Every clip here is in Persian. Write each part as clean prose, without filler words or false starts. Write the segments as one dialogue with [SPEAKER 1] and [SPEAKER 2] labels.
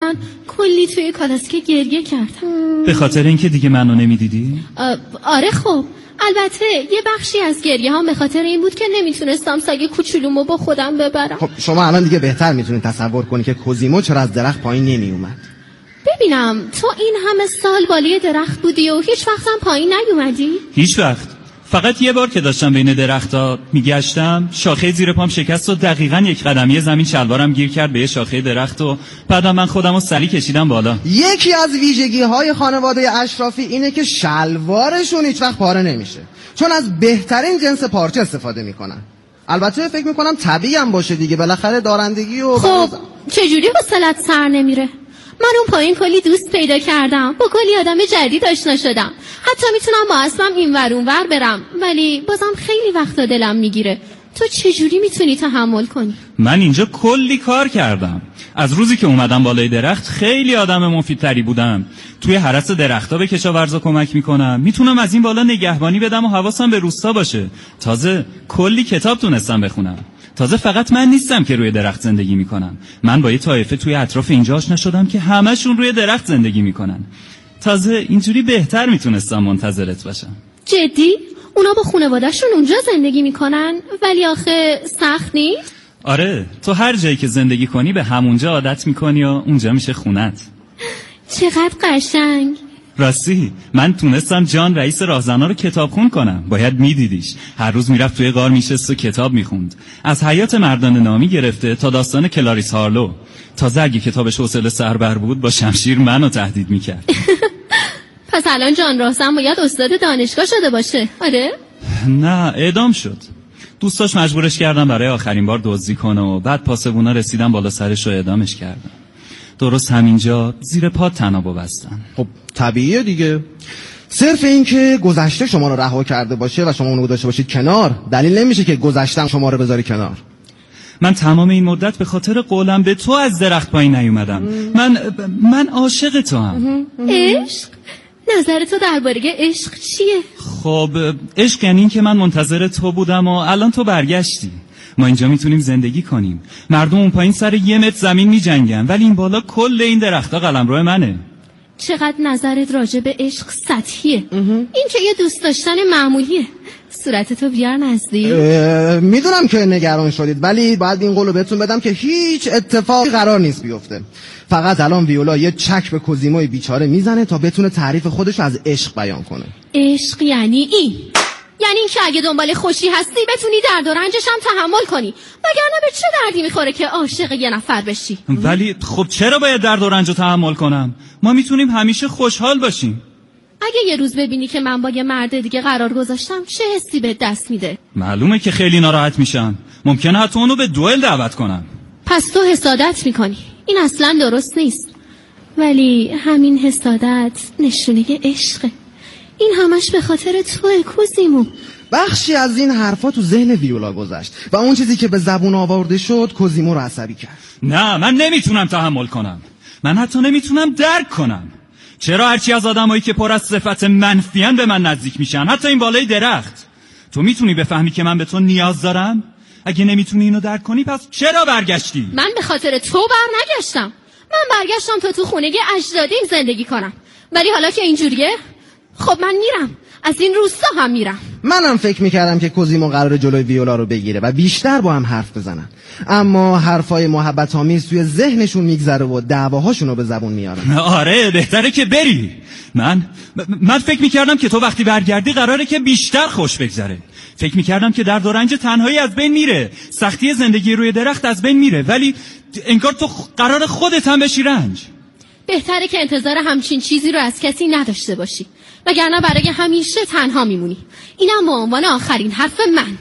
[SPEAKER 1] کلی توی کالاسکه گریه کردم.
[SPEAKER 2] به خاطر اینکه دیگه منو نمیدیدی؟
[SPEAKER 1] آره خب، البته یه بخشی از گریه هم به خاطر این بود که نمیتونستم سگ کوچولومو با خودم ببرم.
[SPEAKER 3] خب شما الان دیگه بهتر میتونید تصور کنید که کوزیمو چرا از درخت پایین نمیومد.
[SPEAKER 1] ببینم تو این همه سال بالای درخت بودی و هیچ وقت هم پایین نیومدی؟
[SPEAKER 2] هیچ وقت. فقط یه بار که داشتم بین درخت‌ها میگشتم، شاخه زیر پام شکست و دقیقاً یک قدمی زمین شلوارم گیر کرد به یه شاخه درخت و بعدم من خودمو سری کشیدم بالا.
[SPEAKER 3] یکی از ویژگی‌های خانواده اشرافی اینه که شلوارشون هیچ وقت پاره نمیشه، چون از بهترین جنس پارچه استفاده میکنن. البته فکر میکنم طبیعی هم باشه دیگه، بالاخره دارندگی و
[SPEAKER 1] خب چجوری حوصله‌ات سر نمیره؟ من اون پایین کلی دوست پیدا کردم، با کلی آدم جدید آشنا شدم، حتی میتونم با اسبم اینور اونور برم، ولی بازم خیلی وقتا دلم میگیره. تو چجوری میتونی تحمل کنی؟
[SPEAKER 2] من اینجا کلی کار کردم. از روزی که اومدم بالای درخت خیلی آدم مفیدتری بودم. توی حرس درختا به کشاورزا کمک میکنم، میتونم از این بالا نگهبانی بدم و حواسم به روستا باشه. تازه کلی کتاب تونستم بخونم. تازه فقط من نیستم که روی درخت زندگی میکنم، من با یه طایفه توی اطراف اینجا آشنا شدم که همشون روی درخت زندگی میکنن. تازه اینجوری بهتر میتونستم منتظرت باشم.
[SPEAKER 1] جدی؟ اونا با خانواده‌شون اونجا زندگی میکنن؟ ولی آخه سخت نیست؟
[SPEAKER 2] آره، تو هر جایی که زندگی کنی به همونجا عادت میکنی و اونجا میشه خونت.
[SPEAKER 1] چقدر قشنگ.
[SPEAKER 2] راستی من تونستم جان رئیس راهزنا رو کتابخون کنم. باید میدیدیش، هر روز میرفت توی غار میشست و کتاب میخوند، از حیات مردان نامی گرفته تا داستان کلاریس هارلو. تازه اگه کتابش حوصله سربر بود با شمشیر منو تهدید میکرد.
[SPEAKER 1] پس الان جان راهزن باید استاد دانشگاه شده باشه؟ آره؟
[SPEAKER 2] نه، اعدام شد. دوستاش مجبورش کردن برای آخرین بار دزدی کنه و بعد پاسبونا رسیدن بالا سرش و اعدامش کردن. درست همینجا زیر پا تنابو بستن.
[SPEAKER 3] خب طبیعیه دیگه. صرف این که گذشته شما رو رها کرده باشه و شما اونو گذاشته باشید کنار دلیل نمیشه که گذشته شما رو بذاری کنار.
[SPEAKER 2] من تمام این مدت به خاطر قولم به تو از درخت پایین نیومدم. من عاشق تو هم.
[SPEAKER 1] عشق؟ نظر تو درباره عشق چیه؟
[SPEAKER 2] خب عشق یعنی این که من منتظر تو بودم و الان تو برگشتی. ما اینجا میتونیم زندگی کنیم. مردم اون پایین سر 1 متر زمین میجنگن، ولی این بالا کل این درخت‌ها قلمرو منه.
[SPEAKER 1] چقدر نظرت راجع به عشق سطحیه. این که یه دوست داشتن معمولیه. صورتتو بیار نزدیک.
[SPEAKER 3] میدونم که نگران شدید، ولی باید این قولو بهتون بدم که هیچ اتفاقی قرار نیست بیفته. فقط الان ویولا یه چک به کوزیموی بیچاره میزنه تا بتونه تعریف خودش از عشق بیان کنه.
[SPEAKER 1] عشق یعنی این، یعنی این که اگه دنبال خوشی هستی بتونی درد و رنجش هم تحمل کنی، وگرنه به چه دردی میخوره که عاشق یه نفر بشی؟
[SPEAKER 2] ولی خب چرا باید درد و رنج رو تحمل کنم؟ ما میتونیم همیشه خوشحال باشیم.
[SPEAKER 1] اگه یه روز ببینی که من با یه مرد دیگه قرار گذاشتم چه حسی به دست میده؟
[SPEAKER 2] معلومه که خیلی ناراحت میشم. ممکنه حتی اونو به دوئل دعوت کنم.
[SPEAKER 1] پس تو حسادت میکنی. این اصلا درست نیست. ولی همین حسادت نشونه عشقه. این همش به خاطر توئه کوزیمو.
[SPEAKER 3] بخشی از این حرفا تو ذهن ویولا گذشت و اون چیزی که به زبون آورده شد کوزیمو رو عصبی کرد.
[SPEAKER 2] نه، من نمیتونم تحمل کنم. من حتی نمیتونم درک کنم. چرا هرچی از آدمایی که پر از صفت منفیان به من نزدیک میشن، حتی این بالای درخت؟ تو میتونی بفهمی که من به تو نیاز دارم؟ اگه نمیتونی اینو درک کنی پس چرا برگشتی؟
[SPEAKER 1] من به خاطر تو برنگشتم. من برگشتم تا تو خونه اجدادیم زندگی کنم. ولی حالا که اینجوریه، خب من میرم. از این روستا هم میرم.
[SPEAKER 3] منم فکر میکردم که کوزیمو قراره جلوی ویولا رو بگیره و بیشتر با هم حرف بزنن، اما حرفای محبت آمیز توی ذهنشون میگذره و دعواهاشون رو به زبون میارن.
[SPEAKER 2] آره بهتره که بری. من فکر میکردم که تو وقتی برگردی قراره که بیشتر خوش بگذره. فکر میکردم که درد و رنج تنهایی از بین میره، سختی زندگی روی درخت از بین میره، ولی انگار تو قرار خودت هم بشی رنج.
[SPEAKER 1] بهتره که انتظار همچین چیزی رو از کسی نداشته باشی، وگرنه برای همیشه تنها میمونی. اینم به عنوان آخرین حرف من.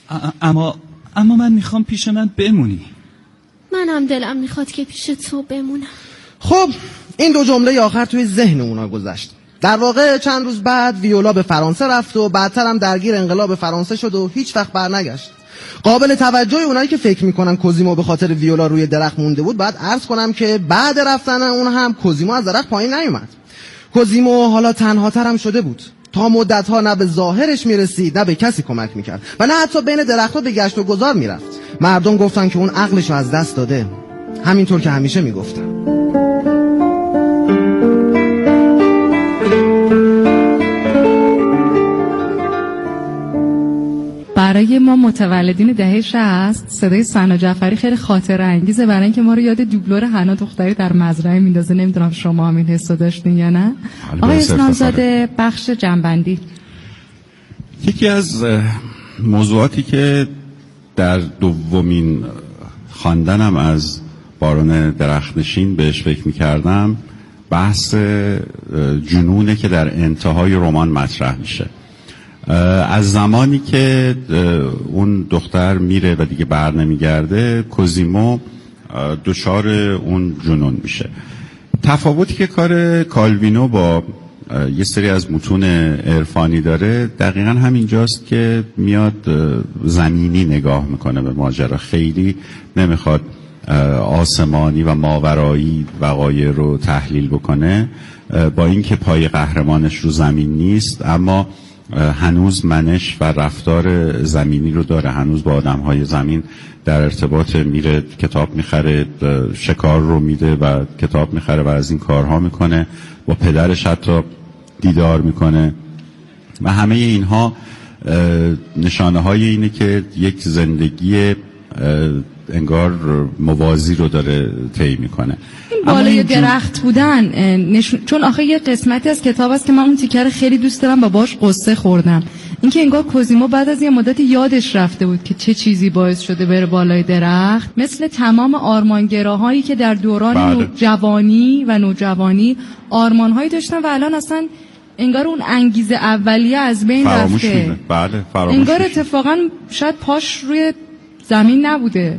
[SPEAKER 2] اما من میخوام پیش من بمونی.
[SPEAKER 1] منم دلم میخواد که پیش تو بمونم.
[SPEAKER 3] خب این 2 جمله آخر توی ذهن اونا گذشت. در واقع چند روز بعد ویولا به فرانسه رفت و بعدتر هم درگیر انقلاب فرانسه شد و هیچ وقت برنگشت. قابل توجه اونایی که فکر میکنن کوزیمو به خاطر ویولا روی درخت مونده بود باید عرض کنم که بعد رفتن اون هم کوزیمو از درخت پایین نیومد. کوزیمو حالا تنهاتر هم شده بود. تا مدتها نه به ظاهرش میرسید نه به کسی کمک میکرد و نه حتی بین درختها به گشت و گذار میرفت. مردم گفتن که اون عقلشو از دست داده، همینطور که همیشه میگفتن.
[SPEAKER 4] برای ما متولدین دهه 60 صدای سنا جعفری خیلی خاطره انگیزه، برای اینکه ما رو یاد دوبلور حنا دختری در مزرعه میندازه. نمیدونم شما هم این حسو داشتین یا نه؟ آقای اسلامزاده، بخش جنبندی.
[SPEAKER 5] یکی از موضوعاتی که در دومین خواندنم از بارون درختنشین بهش فکر می‌کردم، بحث جنونه که در انتهای رمان مطرح میشه. از زمانی که اون دختر میره و دیگه بر نمیگرده، کوزیمو دچار اون جنون میشه. تفاوتی که کار کالوینو با یه سری از متون عرفانی داره دقیقا همینجاست که میاد زمینی نگاه میکنه به ماجرا، خیلی نمیخواد آسمانی و ماورایی وقایع رو تحلیل بکنه، با اینکه پای قهرمانش رو زمین نیست اما هنوز منش و رفتار زمینی رو داره، هنوز با آدم‌های زمین در ارتباط، میره کتاب میخره، شکار رو میده و کتاب میخره و از این کارها میکنه، با پدرش حتی دیدار میکنه و همه اینها نشانه های اینه که یک زندگی انگار موازی رو داره طی میکنه.
[SPEAKER 4] این بالای درخت بودن چون آخه یه قسمتی از کتاب است که من اون تیکر خیلی دوست دارم و باش قصه خوردم، اینکه انگار کوزیمو بعد از یه مدتی یادش رفته بود که چه چیزی باعث شده بره بالای درخت، مثل تمام آرمانگراهایی که در دوران جوانی و نوجوانی آرمانهایی داشتن و الان اصلا انگار اون انگیزه اولیه از بین رفته.
[SPEAKER 5] بله،
[SPEAKER 4] انگار اتفاقا شاید پاش روی زمین نبوده.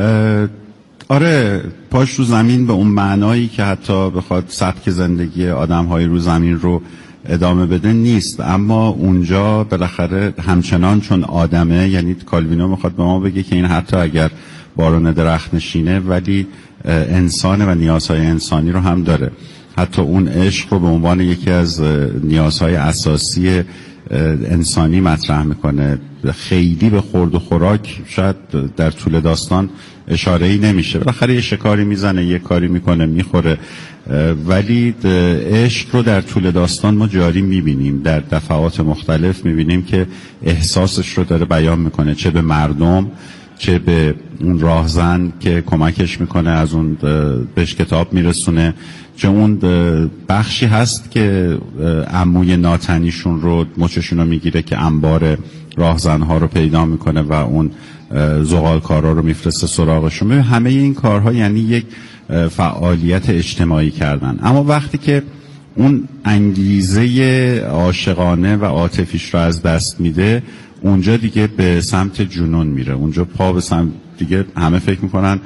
[SPEAKER 5] آره، پاش رو زمین به اون معنایی که حتی بخواد سبک زندگی آدم‌های رو زمین رو ادامه بده نیست، اما اونجا بالاخره همچنان چون آدمه، یعنی کالوینو میخواد به ما بگه که این حتی اگر بارون درخت نشینه ولی انسانه و نیازهای انسانی رو هم داره، حتی اون عشق رو به عنوان یکی از نیازهای اساسی انسانی مطرح میکنه. خیلی به خورد و خوراک شاید در طول داستان اشاره‌ای نمیشه، بالاخره یه شکاری میزنه، یه کاری میکنه، میخوره، ولی عشق رو در طول داستان ما جاری میبینیم، در دفعات مختلف میبینیم که احساسش رو داره بیان میکنه، چه به مردم، چه به اون راهزن که کمکش میکنه، از اون بهش کتاب میرسونه، چه اون بخشی هست که عموی ناتنیشون رو مچشون رو میگیره که انبار راهزنها رو پیدا میکنه و اون زغالکارا رو میفرسته سراغشون. همه این کارها یعنی یک فعالیت اجتماعی کردن. اما وقتی که اون انگیزه عاشقانه و عاطفیش رو از دست میده، اونجا دیگه به سمت جنون میره، اونجا پا به سمت دیگه همه فکر میکنن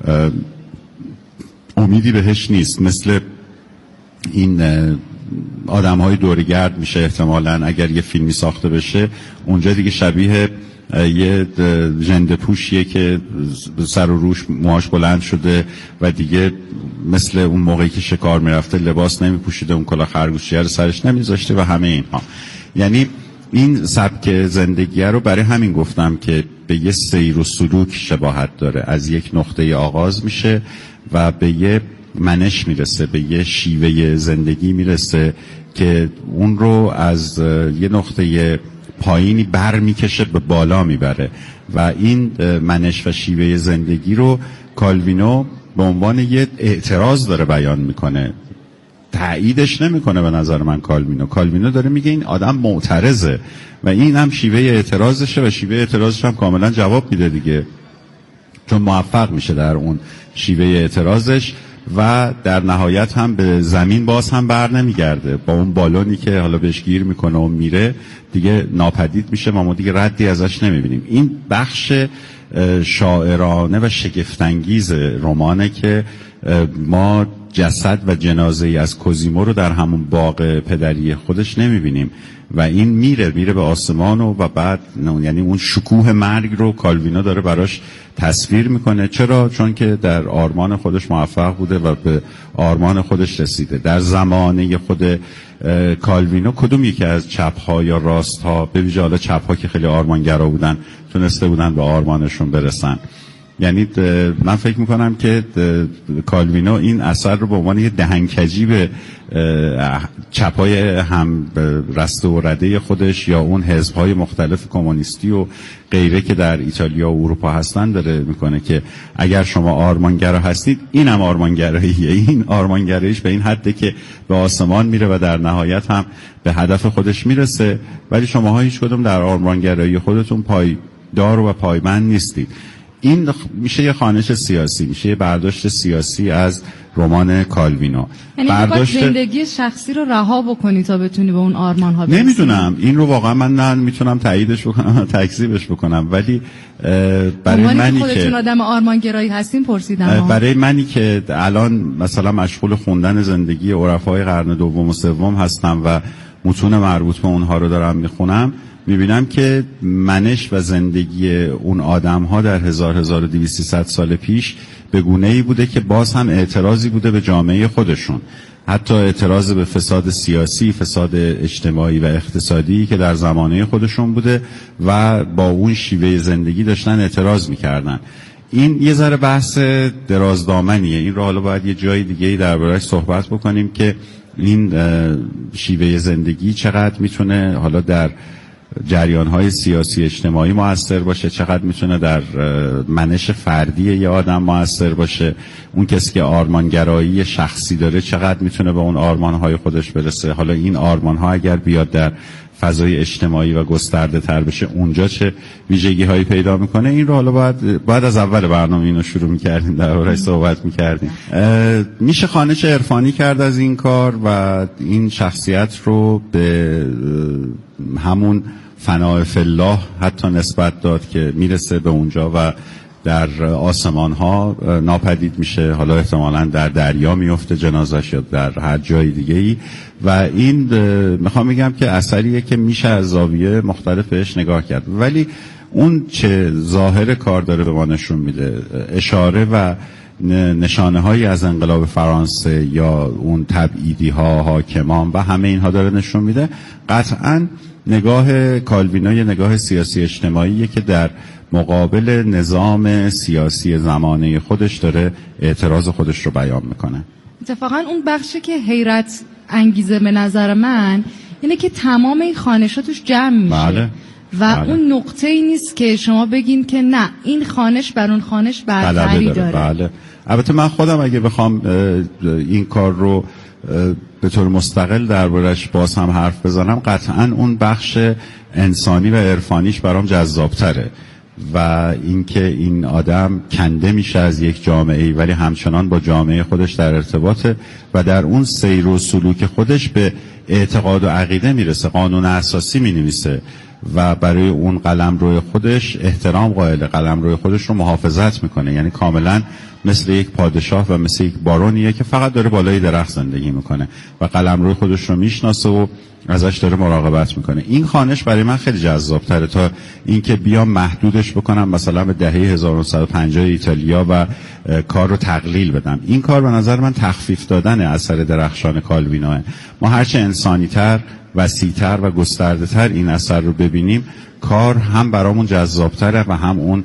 [SPEAKER 5] امیدی بهش نیست، مثل این آدم‌های دورگرد میشه احتمالاً اگر یه فیلمی ساخته بشه، اونجا دیگه شبیه یه ژنده پوشیه که سر و روش موهاش بلند شده و دیگه مثل اون موقعی که شکار میرفته لباس نمیپوشیده، اون کلاه خرگوشیه رو سرش نمیذاشته و همه اینها. یعنی این سبک زندگی رو برای همین گفتم که به یه سیر و سلوک شباهت داره، از یک نقطه آغاز میشه و به یه منش میرسه، به یه شیوه زندگی میرسه که اون رو از یه نقطه پایینی بر میکشه به بالا میبره و این منش و شیوه زندگی رو کالوینو به عنوان یه اعتراض داره بیان میکنه، تاییدش نمیکنه. به نظر من کالوینو داره میگه این آدم معترضه و این هم شیوه اعتراضشه و شیوه اعتراضش هم کاملا جواب میده دیگه، چون موفق میشه در اون شیوه اعتراضش و در نهایت هم به زمین باز هم بر نمیگرده، با اون بالونی که حالا بهش گیر میکنه و میره دیگه ناپدید میشه و ما دیگه ردی ازش نمیبینیم. این بخش شاعرانه و شگفت‌انگیز رمانه که ما جسد و جنازه ای از کوزیمو رو در همون باغ پدری خودش نمیبینیم و این میره به آسمان و بعد یعنی اون شکوه مرگ رو کالوینو داره براش تصویر میکنه. چرا؟ چون که در آرمان خودش موفق بوده و به آرمان خودش رسیده. در زمانه خود کالوینو کدوم یکی از چپ‌ها یا راست‌ها، به ویژه حالا چپ‌ها که خیلی آرمانگرا بودن، تونسته بودن به آرمانشون برسن؟ یعنی من فکر میکنم که کالوینو این اثر رو به عنوان یه دهنکجی به چپای هم رسته و رده خودش یا اون حزب‌های مختلف کمونیستی و غیره که در ایتالیا و اروپا هستن داره میکنه که اگر شما آرمانگرا هستید اینم آرمانگراییه. این آرمانگراییش به این حده که به آسمان میره و در نهایت هم به هدف خودش میرسه، ولی شماها هیچ کدوم در آرمانگرایی خودتون پایدار و پایبند نیستید. این میشه یه خوانش سیاسی، میشه یه برداشت سیاسی از رمان کالوینو.
[SPEAKER 4] یعنی برداشت زندگی شخصی رو رها بکنی تا بتونی به اون آرمان ها برسی.
[SPEAKER 5] نمیدونم این رو واقعا من نه میتونم تاییدش بکنم تکذیبش بکنم، ولی برای منی که
[SPEAKER 4] خودتون آدم آرمانگرایی هستین پرسیدم.
[SPEAKER 5] برای منی که الان مثلا مشغول خوندن زندگی عرفای قرن دوم و سوم هستم و متون مربوط به اونها رو دارم میخونم، میبینم که منش و زندگی اون آدم‌ها در 1200 سال پیش به گونه‌ای بوده که باز هم اعتراضی بوده به جامعه خودشون، حتی اعتراض به فساد سیاسی، فساد اجتماعی و اقتصادی که در زمانه خودشون بوده و با اون شیوه زندگی داشتن اعتراض میکردن. این یه ذره بحث درازدامنیه، این رو حالا باید یه جای دیگه‌ای درباره‌اش صحبت بکنیم که این شیوه زندگی چقدر میتونه حالا در جریان‌های سیاسی اجتماعی مؤثر باشه، چقدر میتونه در منش فردی یه آدم مؤثر باشه، اون کسی که آرمانگرایی شخصی داره چقدر میتونه به اون آرمان‌های خودش برسه. حالا این آرمان‌ها اگر بیاد در فضای اجتماعی و گسترده تر بشه اونجا چه ویژگی‌هایی پیدا میکنه. این رو حالا باید از اول برنامه اینو شروع میکردیم درباره‌اش صحبت میکردیم. میشه خوانش عرفانی کرد از این کار و این شخصیت رو به همون فناء فی الله حتی نسبت داد که میرسه به اونجا و در آسمان ها ناپدید میشه، حالا احتمالاً در دریا میفته جنازش یا در هر جای دیگه‌ای. و این میخوام بگم که اثریه که میشه از زاویه مختلف بهش نگاه کرد، ولی اون چه ظاهر کار داره به ما نشون میده، اشاره و نشانه هایی از انقلاب فرانسه یا اون تبعیدی ها، حاکمان و همه اینها داره نشون میده. قطعاً نگاه کالوینو یه نگاه سیاسی اجتماعیه که در مقابل نظام سیاسی زمانه خودش داره اعتراض خودش رو بیان میکنه.
[SPEAKER 4] اتفاقا اون بخشی که حیرت انگیزه به نظر من اینه که تمام این خوانش‌ها توش جمع میشه.
[SPEAKER 5] بله.
[SPEAKER 4] بله. اون نقطه ای نیست که شما بگین که نه این خوانش بر اون خوانش برتری داره.
[SPEAKER 5] بله. البته من خودم اگه بخوام این کار رو به طور مستقل دربارش باز هم حرف بزنم، قطعاً اون بخش انسانی و عرفانیش برام جذابتره و اینکه این آدم کنده میشه از یک جامعه ولی همچنان با جامعه خودش در ارتباطه و در اون سیر و سلوک خودش به اعتقاد و عقیده میرسه، قانون اساسی مینویسه و برای اون قلمرو خودش احترام قائل، قلمرو خودش رو محافظت میکنه. یعنی کاملا مثل یک پادشاه و مثل یک بارونیه که فقط داره بالای درخت زندگی میکنه و قلمرو خودش رو میشناسه و ازش داره مراقبت میکنه. این خوانش برای من خیلی جذاب تره تا اینکه بیام محدودش بکنم مثلا به دهه 1950 ایتالیا و کار رو تقلیل بدم. این کار به نظر من تخفیف دادن اثر درخشان کالوینوه. ما هرچه انسانی تر، وسیع‌تر و گسترده‌تر این اثر رو ببینیم، کار هم برامون جذابتره و هم اون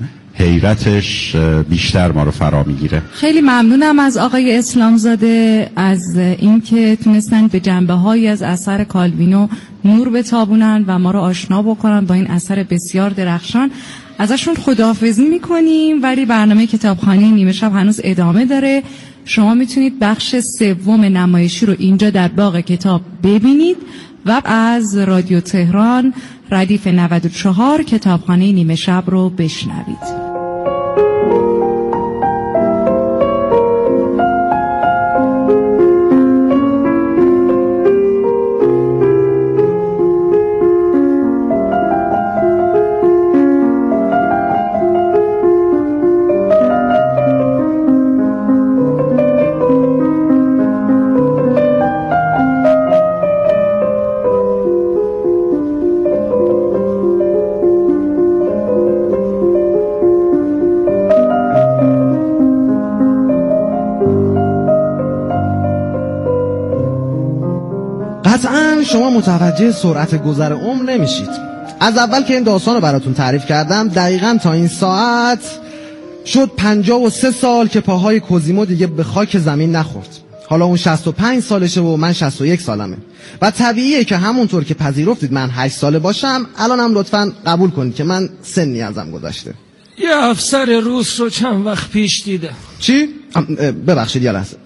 [SPEAKER 5] حیرتش بیشتر ما رو فرا میگیره.
[SPEAKER 4] خیلی ممنونم از آقای اسلامزاده از اینکه تونستن به جنبه‌هایی از اثر کالوینو نور بتابونن و ما رو آشنا بکنن با این اثر بسیار درخشان. ازشون خداحافظی میکنیم، ولی برنامه کتابخانه نیمه شب هنوز ادامه داره. شما میتونید بخش سوم نمایشی رو اینجا در باغ کتاب ببینید و از رادیو تهران ردیف 94 کتابخانه نیمه شب رو بشنوید.
[SPEAKER 3] قطعاً شما متوجه سرعت گذر عمر نمیشید. از اول که این داستان رو براتون تعریف کردم دقیقاً تا این ساعت شد 53 سال که پاهای کوزیمو دیگه به خاک زمین نخورد. حالا اون 65 سالشه و من 61 سالمه و طبیعیه که همونطور که پذیرفتید من 8 ساله باشم الانم لطفاً قبول کنید که من سنی ازم گذشته.
[SPEAKER 6] یه افسر روس رو چند وقت پیش دیدم.
[SPEAKER 3] چی؟ ببخشید یه لحظه.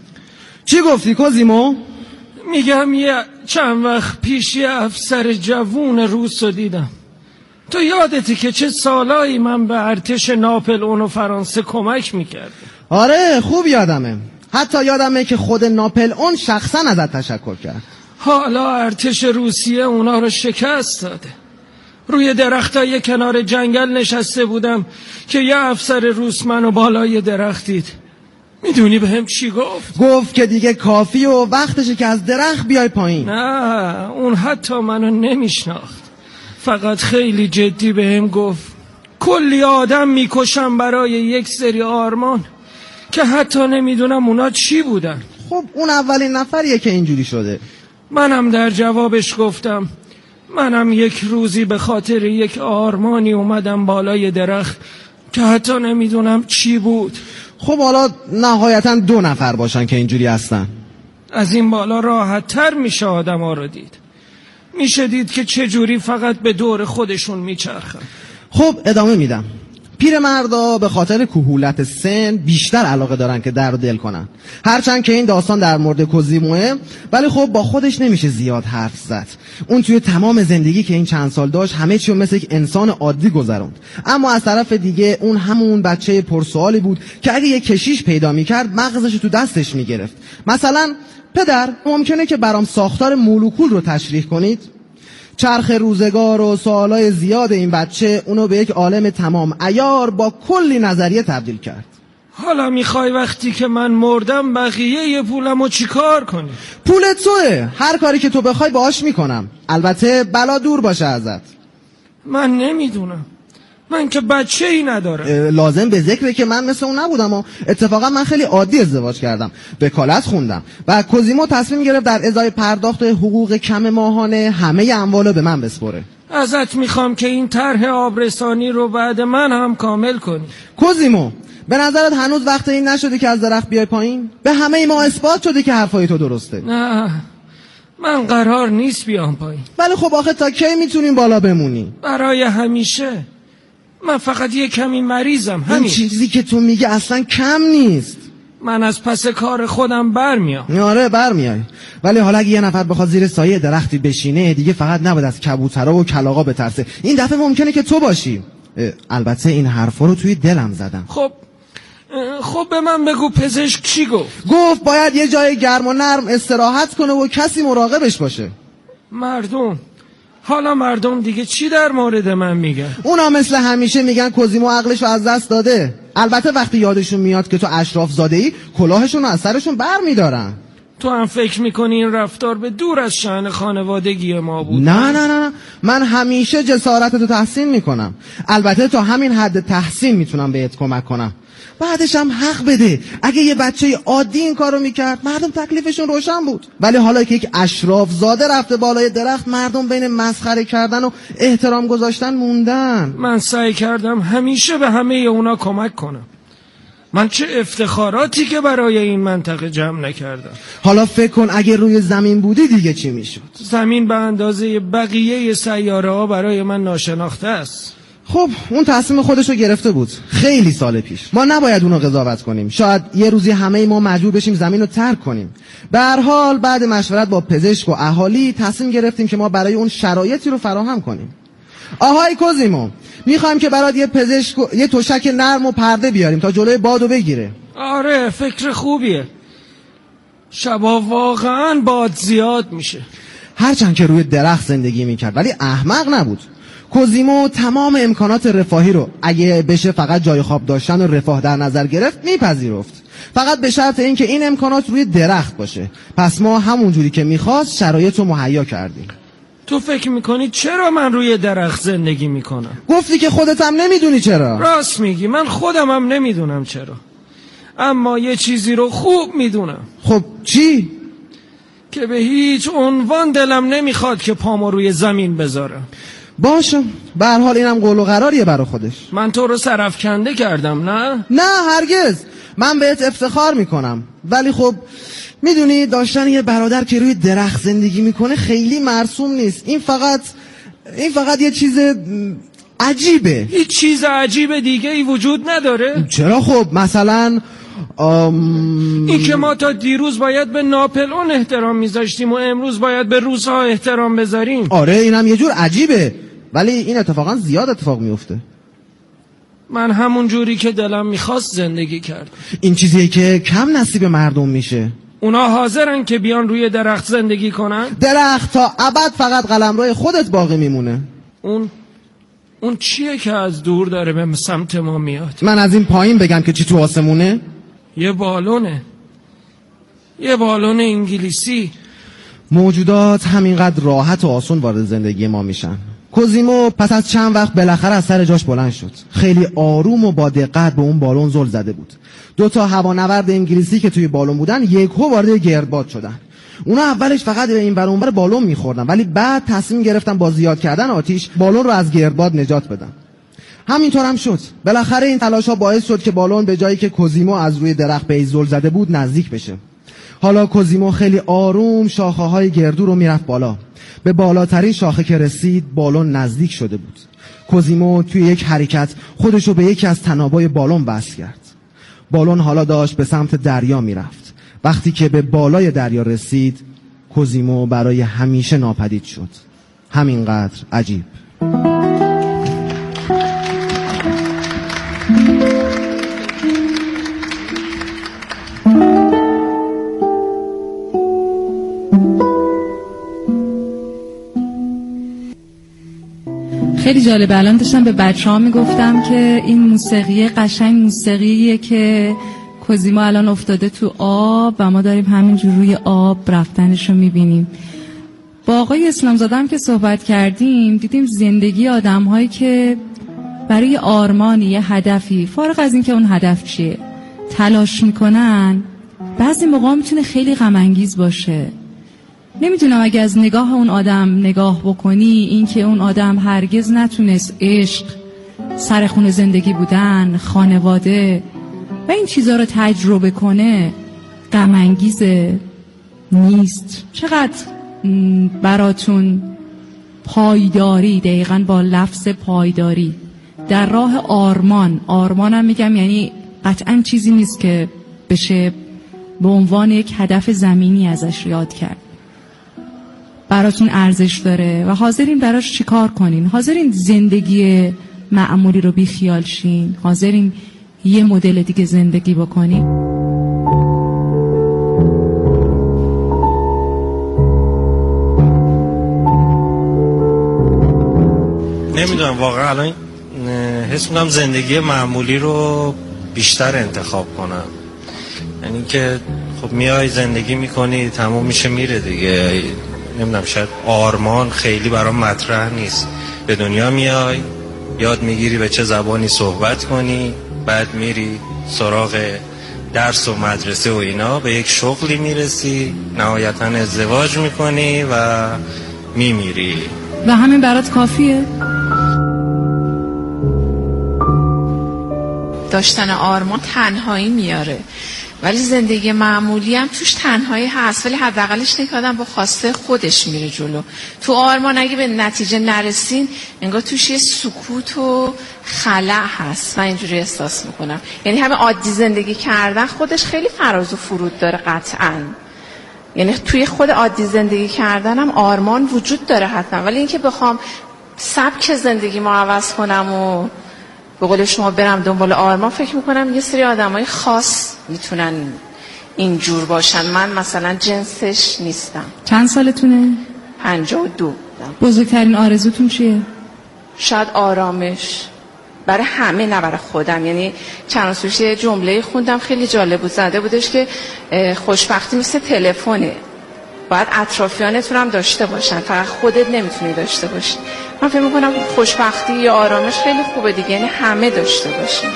[SPEAKER 3] چی گفتی کوزیمو؟
[SPEAKER 6] میگم یه چند وقت پیش یه افسر جوون روس رو دیدم. تو یادتی که چه سالایی من به ارتش ناپلئون و فرانسه کمک میکردم؟
[SPEAKER 3] آره خوب یادمه. حتی یادمه که خود ناپلئون شخصا ازت تشکر کرد.
[SPEAKER 6] حالا ارتش روسیه اونا رو شکست داده. روی درختای کنار جنگل نشسته بودم که یه افسر روس منو بالای درخت دید. میدونی بهم چی گفت؟
[SPEAKER 3] گفت که دیگه کافی و وقتشه که از درخت بیای پایین.
[SPEAKER 6] نه اون حتی منو نمیشناخت. فقط خیلی جدی بهم گفت کلی آدم میکشم برای یک سری آرمان که حتی نمیدونم اونا چی بودن.
[SPEAKER 3] خب اون اولین نفریه که اینجوری شده.
[SPEAKER 6] منم در جوابش گفتم منم یک روزی به خاطر یک آرمانی اومدم بالای درخت که حتی نمیدونم چی بود.
[SPEAKER 3] خب حالا نهایتا 2 نفر باشن که اینجوری هستن.
[SPEAKER 6] از این بالا راحت تر میشه آدم ها رو دید. میشه دید که چجوری فقط به دور خودشون میچرخن.
[SPEAKER 3] خب ادامه میدم. پیرمردا به خاطر کهولت سن بیشتر علاقه دارن که در و دل کنن. هرچند که این داستان در مورد کوزیموه، ولی خب با خودش نمیشه زیاد حرف زد. اون توی تمام زندگی که این چند سال داشت همه چیو مثل یک انسان عادی گذروند. اما از طرف دیگه اون همون بچه پرسوالی بود که اگه یک کشیش پیدا میکرد مغزش تو دستش میگرفت. مثلا پدر ممکنه که برام ساختار مولکول رو تشریح کنید؟ چرخ روزگار و سوالای زیاد این بچه اونو به یک عالم تمام عیار با کلی نظریه تبدیل کرد.
[SPEAKER 6] حالا میخوای وقتی که من مردم بقیه پولمو چی کار کنی؟
[SPEAKER 3] پول توه، هر کاری که تو بخوای باهاش میکنم، البته بلا دور باشه ازت.
[SPEAKER 6] من نمیدونم، من که بچه ای ندارم.
[SPEAKER 3] لازم به ذکره که من مثل اون نبودم و اتفاقا من خیلی عادی ازدواج کردم، وکالت خوندم و کوزیمو تصمیم گرفت در ازای پرداخت حقوق کم ماهانه همه اموالو به من بسپره.
[SPEAKER 6] ازت میخوام که این طرح آبرسانی رو بعد من هم کامل کنی.
[SPEAKER 3] کوزیمو به نظرت هنوز وقت این نشده که از درخت بیای پایین؟ به همه ما اثبات شده که حرفای تو درسته.
[SPEAKER 6] نه من قرار نیست بیام پایین.
[SPEAKER 3] ولی خب آخه تا کی میتونیم بالا بمونی؟
[SPEAKER 6] برای همیشه. من فقط یه کمی مریضم، همین.
[SPEAKER 3] این چیزی که تو میگه اصلا کم نیست.
[SPEAKER 6] من از پس کار خودم برمیام.
[SPEAKER 3] آره برمیای، ولی حالا اگه یه نفر بخواد زیر سایه درختی بشینه دیگه فقط نباید از کبوترها و کلاغا بترسه. این دفعه ممکنه که تو باشی. البته این حرفا رو توی دلم زدم.
[SPEAKER 6] خب به من بگو پزشک چی گفت؟
[SPEAKER 3] گفت باید یه جای گرم و نرم استراحت کنه و کسی مراقبش باشه.
[SPEAKER 6] حالا مردم دیگه چی در مورد من میگن؟
[SPEAKER 3] اونا مثل همیشه میگن کوزیمو عقلشو از دست داده. البته وقتی یادشون میاد که تو اشراف زاده‌ای کلاهشون از سرشون بر میدارن.
[SPEAKER 6] تو هم فکر میکنی این رفتار به دور از شأن خانوادگی ما بود؟
[SPEAKER 3] نه من همیشه جسارتتو تحسین میکنم. البته تا همین حد تحسین میتونم بهت کمک کنم. بعدش هم حق بده، اگه یه بچه عادی این کارو میکرد مردم تکلیفشون روشن بود. ولی حالا که یک اشراف زاده رفته بالای درخت مردم بین مسخره کردن و احترام گذاشتن موندن.
[SPEAKER 6] من سعی کردم همیشه به همه اونا کمک کنم. من چه افتخاراتی که برای این منطقه جمع نکردم.
[SPEAKER 3] حالا فکر کن اگه روی زمین بودی دیگه چی میشد؟
[SPEAKER 6] زمین به اندازه بقیه سیاره ها برای من ناشناخته است.
[SPEAKER 3] خب اون تصمیم خودشو گرفته بود خیلی سال پیش. ما نباید اونو قضاوت کنیم. شاید یه روزی همه ما مجبور بشیم زمین رو ترک کنیم. به هر حال بعد مشورت با پزشک و اهالی تصمیم گرفتیم که ما برای اون شرایطی رو فراهم کنیم. آهای کوزیمو، میخوایم که برات یه پزشک یه تشک نرم و پرده بیاریم تا جلوی بادو بگیره.
[SPEAKER 6] آره فکر خوبیه. شبا واقعا باد زیاد میشه.
[SPEAKER 3] هرچند که روی درخت زندگی میکرد ولی احمق نبود. کوزیمو تمام امکانات رفاهی رو اگه بشه فقط جای خواب داشتن و رفاه در نظر گرفت میپذیرفت، فقط به شرط اینکه این امکانات روی درخت باشه. پس ما همون جوری که میخواست شرایط رو مهیا کردیم.
[SPEAKER 6] تو فکر میکنی چرا من روی درخت زندگی میکنم؟
[SPEAKER 3] گفتی که خودت هم نمیدونی چرا.
[SPEAKER 6] راست میگی، من خودم هم نمیدونم چرا، اما یه چیزی رو خوب میدونم.
[SPEAKER 3] خب چی؟
[SPEAKER 6] که به هیچ عنوان دلم نمیخواد که پامو روی زمین بذارم.
[SPEAKER 3] باشه، به هر حال اینم قول و قراریه برای خودش.
[SPEAKER 6] من تو رو سرفکنده کردم نه؟
[SPEAKER 3] نه هرگز، من بهت افتخار میکنم، ولی خب میدونی داشتن یه برادر که روی درخت زندگی میکنه خیلی مرسوم نیست. این فقط یه چیز عجیبه.
[SPEAKER 6] هیچ چیز عجیب دیگه ای وجود نداره؟
[SPEAKER 3] چرا؟ خب مثلا
[SPEAKER 6] این که ما تا دیروز باید به ناپلئون احترام میذاشتیم و امروز باید به روس‌ها احترام بذاریم.
[SPEAKER 3] آره اینم یه جور عجیبه، ولی این اتفاقا زیاد اتفاق میفته.
[SPEAKER 6] من همون جوری که دلم میخواست زندگی کردم. این
[SPEAKER 3] چیزیه که کم نصیب مردم میشه.
[SPEAKER 6] اونا حاضرن که بیان روی درخت زندگی کنن؟
[SPEAKER 3] درخت تا ابد فقط قلمرو خودت باقی میمونه.
[SPEAKER 6] اون چیه که از دور داره به سمت ما میاد؟
[SPEAKER 3] من از این پایین بگم که چی تو آسمونه؟
[SPEAKER 6] یه بالونه انگلیسی.
[SPEAKER 3] موجودات همینقدر راحت و آسون وارد زندگی ما میشن. کوزیمو پس از چند وقت بالاخره از سر جاش بلند شد. خیلی آروم و با دقت به اون بالون زل زده بود. 2 هوانورد انگلیسی که توی بالون بودن یکهو وارد گردباد شدن. اونا اولش فقط به این ور اون ور بالون میخوردن، ولی بعد تصمیم گرفتن با زیاد کردن آتیش بالون رو از گردباد نجات بدن. همینطور هم شد. بالاخره این تلاش‌ها باعث شد که بالون به جایی که کوزیمو از روی درخت به زل زده بود نزدیک بشه. حالا کوزیمو خیلی آروم شاخه‌های گردو رو میرفت بالا. به بالاترین شاخه که رسید بالون نزدیک شده بود. کوزیمو توی یک حرکت خودشو به یکی از تنابای بالون بست کرد. بالون حالا داشت به سمت دریا میرفت. وقتی که به بالای دریا رسید کوزیمو برای همیشه ناپدید شد. همینقدر عجیب.
[SPEAKER 4] خیلی جالبه. الان داشتم به بچه‌ها میگفتم که این موسیقی قشنگ موسیقیه که کوزیمو الان افتاده تو آب و ما داریم همینجور روی آب رفتنشو میبینیم. با آقای اسلامزاده هم که صحبت کردیم دیدیم زندگی آدم‌هایی که برای آرمانی یه هدفی، فارغ از این که اون هدف چیه، تلاش میکنن، بعضی موقع میتونه خیلی غم انگیز باشه. نمیدونم اگه از نگاه اون آدم نگاه بکنی، این که اون آدم هرگز نتونست عشق، سرخونه زندگی بودن، خانواده و این چیزها رو تجربه کنه، غم انگیزه نیست؟ چقدر براتون پایداری، دقیقاً با لفظ پایداری در راه آرمانم میگم، یعنی قطعاً چیزی نیست که بشه به عنوان یک هدف زمینی ازش یاد کرد. براتون ارزش داره و حاضرین براش چیکار کنین؟ حاضرین زندگی معمولی رو بی خیال شین؟ حاضرین یه مدل دیگه زندگی بکنین؟
[SPEAKER 7] نمیدونم واقعا الان حس می‌کنم زندگی معمولی رو بیشتر انتخاب کنم. یعنی که خب میای زندگی میکنی تموم میشه میره دیگه. نمیدونم شاید آرمان خیلی برام مطرح نیست. به دنیا میای، یاد میگیری به چه زبانی صحبت کنی، بعد میری سراغ درس و مدرسه و اینا، به یک شغلی میرسی، نهایتا ازدواج میکنی و میمیری.
[SPEAKER 4] و همین برات کافیه؟
[SPEAKER 8] داشتن آرمان تنهایی میاره، ولی زندگی معمولی هم توش تنهایی هست، ولی حداقلش اینه که آدم با خواسته خودش میره جلو. تو آرمان اگه به نتیجه نرسین انگار توش یه سکوت و خلأ هست. من اینجوری احساس میکنم. یعنی همه عادی زندگی کردن خودش خیلی فراز و فرود داره قطعاً. یعنی توی خود عادی زندگی کردن هم آرمان وجود داره حتما، ولی اینکه بخوام سبک زندگی ما عوض کنم و به قول شما برم دنبال آرمان، فکر میکنم یه سری آدمای خاص میتونن اینجور باشن. من مثلا جنسش نیستم.
[SPEAKER 4] چند سالتونه؟
[SPEAKER 8] 52.
[SPEAKER 4] بزرگترین آرزوتون چیه؟
[SPEAKER 8] شاید آرامش، برای همه نه برای خودم. یعنی چند روز پیش یه جمله خوندم خیلی جالب بود، زده بودش که خوشبختی مثل تلفنه، باید اطرافیانتون هم داشته باشن، فقط خودت نمیتونی داشته باشی. من فکر میکنم خوشبختی یا آرامش خیلی خوبه دیگه، یعنی همه داشته باشن.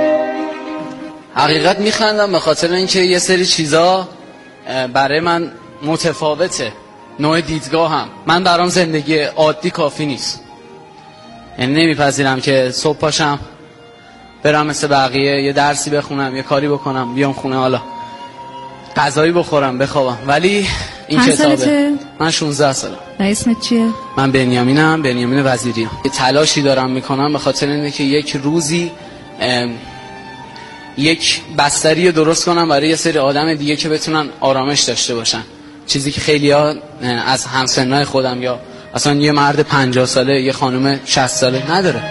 [SPEAKER 9] حقیقت میخندم به خاطر اینکه یه سری چیزا برای من متفاوته، نوع دیدگاه هم. من برام زندگی عادی کافی نیست، یعنی نمیپذیرم که صبح پاشم برم مثل بقیه یه درسی بخونم، یه کاری بکنم، بیام خونه حالا غذایی بخورم بخوابم. ولی این کتابه. من 16 سالم.
[SPEAKER 4] و اسمت چیه؟
[SPEAKER 9] من بنیامینم، بنیامین وزیریام. یه تلاشی دارم میکنم به خاطر اینه که یک روزی یک بستری درست کنم برای یه سری آدم دیگه که بتونن آرامش داشته باشن، چیزی که خیلی‌ها از همسنای خودم یا اصلا یه مرد 50 ساله، یه خانم 60 ساله نداره.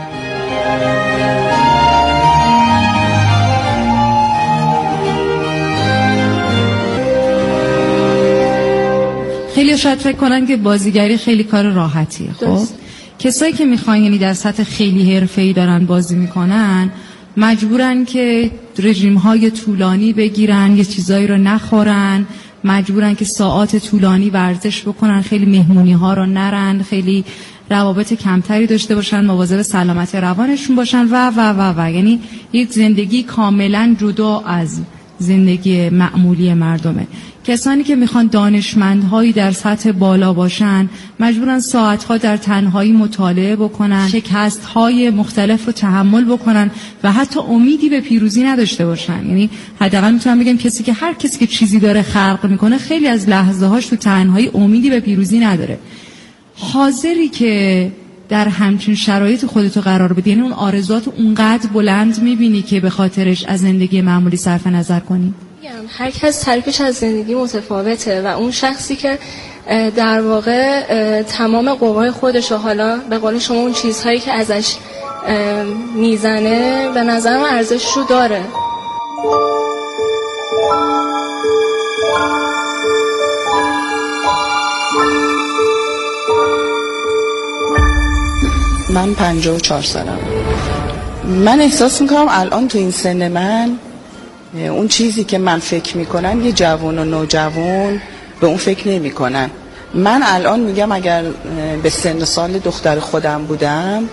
[SPEAKER 4] خیلی شاید فکر کنن که بازیگری خیلی کار راحتیه. خب کسایی که میخوان یعنی در سطح خیلی حرفه‌ای دارن بازی میکنن مجبورن که رژیم‌های طولانی بگیرن، یه چیزایی رو نخورن، مجبورن که ساعات طولانی ورزش بکنن، خیلی مهمونی‌ها رو نرن، خیلی روابط کمتری داشته باشن، مواظب سلامت روانشون باشن و یعنی یک زندگی کاملا جدا از زندگی معمولی مردمه. کسانی که میخوان دانشمندهایی در سطح بالا باشن مجبورن ساعتها در تنهایی مطالعه بکنن، شکستهای مختلف رو تحمل بکنن و حتی امیدی به پیروزی نداشته باشن. یعنی حداقل میتونم بگم هر کسی که چیزی داره خلق میکنه خیلی از لحظه هاش تو تنهایی امیدی به پیروزی نداره. حاضری که در همچین شرایط خودتو قرار بدی، یعنی اون آرزوات اونقدر بلند میبینی که به خاطرش از زندگی معمولی صرف نظر کنی؟
[SPEAKER 10] هر کس تعریفش از زندگی متفاوته و اون شخصی که در واقع تمام قوای خودشو، حالا به قول شما اون چیزهایی که ازش میزنه به نظر من ارزش رو داره.
[SPEAKER 11] من 54 سالم. من احساس میکنم الان تو این سن من اون چیزی که من فکر میکنم یه جوان و نوجوان به اون فکر نمیکنن. من الان میگم اگر به سن سال دختر خودم بودم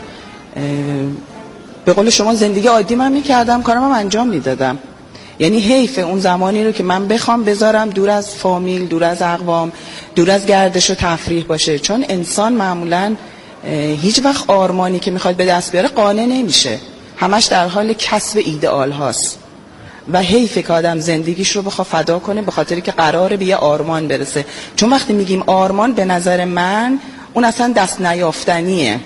[SPEAKER 11] به قول شما زندگی عادی من میکردم، کارم هم انجام میدادم. یعنی حیف اون زمانی رو که من بخوام بذارم دور از فامیل، دور از اقوام، دور از گردش و تفریح باشه، چون انسان معمولاً هیچ وقت آرمانی که میخواد به دست بیاره قانع نمیشه، همش در حال کسب ایدئال هاست و حیفه که آدم زندگیش رو بخواد فدا کنه به خاطری که قراره به یه آرمان برسه. چون وقتی میگیم آرمان به نظر من اون اصلا دست نیافتنیه.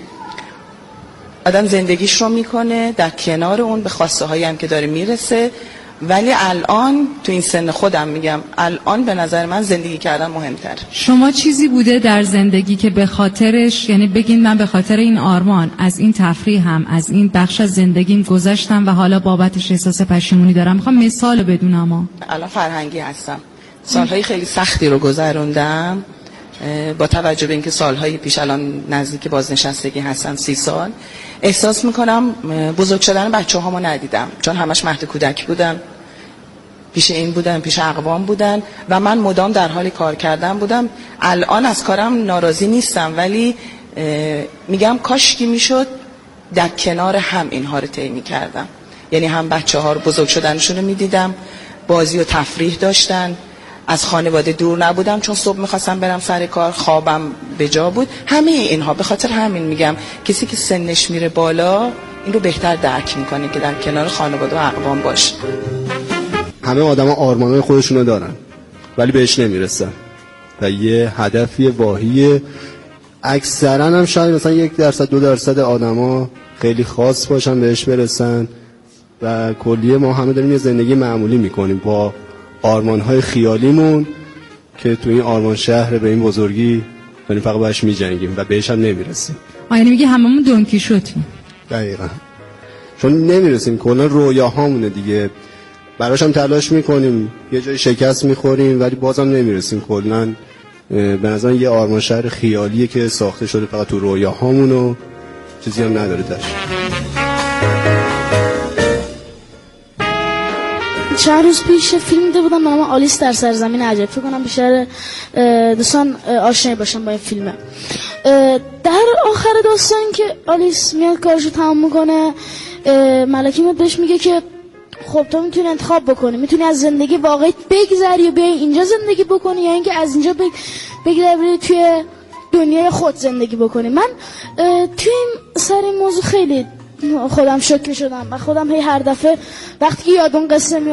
[SPEAKER 11] آدم زندگیش رو میکنه در کنار اون به خواسته هایی هم که داره میرسه، ولی الان تو این سن خودم میگم الان به نظر من زندگی کردن مهمتر.
[SPEAKER 4] شما چیزی بوده در زندگی که به خاطرش، یعنی بگین من به خاطر این آرمان از این تفریح هم از این بخش از زندگیم گذشتم و حالا بابتش احساس پشیمونی دارم؟ میخوام مثال بدونم.
[SPEAKER 11] الان فرهنگی هستم، سالهای خیلی سختی رو گذروندم با توجه به اینکه سالهای پیش الان نزدیک بازنشستگی هستم 30 سال. احساس میکنم بزرگ شدن بچه هامو ندیدم، چون همش مهد کودک بودم، پیش این بودن، پیش اقوام بودن و من مدام در حال کار کردن بودم. الان از کارم ناراضی نیستم، ولی میگم کاشکی میشد در کنار هم اینها رو طی میکردم. یعنی هم بچه ها رو بزرگ شدنشون رو میدیدم، بازی و تفریح داشتن، از خانواده دور نبودم چون صبح میخواستم برم سر کار، خوابم به جا بود. همه اینها به خاطر همین میگم کسی که سنش میره بالا این رو بهتر درک میکنه که در کنار خانواده و اقوام باشه.
[SPEAKER 12] همه آدما آرمانای خودشونو دارن ولی بهش نمیرسن و یه هدفی واهیه. اکثرا هم شاید مثلا 1% 2% آدما خیلی خاص باشن بهش برسن و کلیه ما همه داریم یه زندگی معمولی میکنیم با آرمان‌های خیالیمون که تو این آرمان شهر به این بزرگی یعنی فقط باش می‌جنگیم و بهش هم نمیرسیم.
[SPEAKER 4] یعنی میگه هممون دونکیشوتیم.
[SPEAKER 12] دقیقاً. چون نمیرسیم، کلا رویاهامونه دیگه. براش هم تلاش میکنیم، یه جای شکست میخوریم ولی بازم نمیرسیم. کلا به نظر یه آرمان شهر خیالیه که ساخته شده فقط تو رویاهامون و چیزی هم نداره درش.
[SPEAKER 13] چند روز پیش فیلم دیده بودم به نام آلیس در سرزمین عجب. فکر کنم بیشتر دوستان آشنا باشن با این فیلمه. در آخر داستان که آلیس میاد کارشو تمام میکنه، ملکی میاد بهش میگه که خب تو میتونی انتخاب بکنی، میتونی از زندگی واقعی بگذری و بیای اینجا زندگی بکنی یا اینکه از اینجا بگذری توی دنیای خود زندگی بکنی. من توی سر این موضوع خیلی خودم شوکه شدم و خودم هی هر دفعه وقتی که یاد اون قصه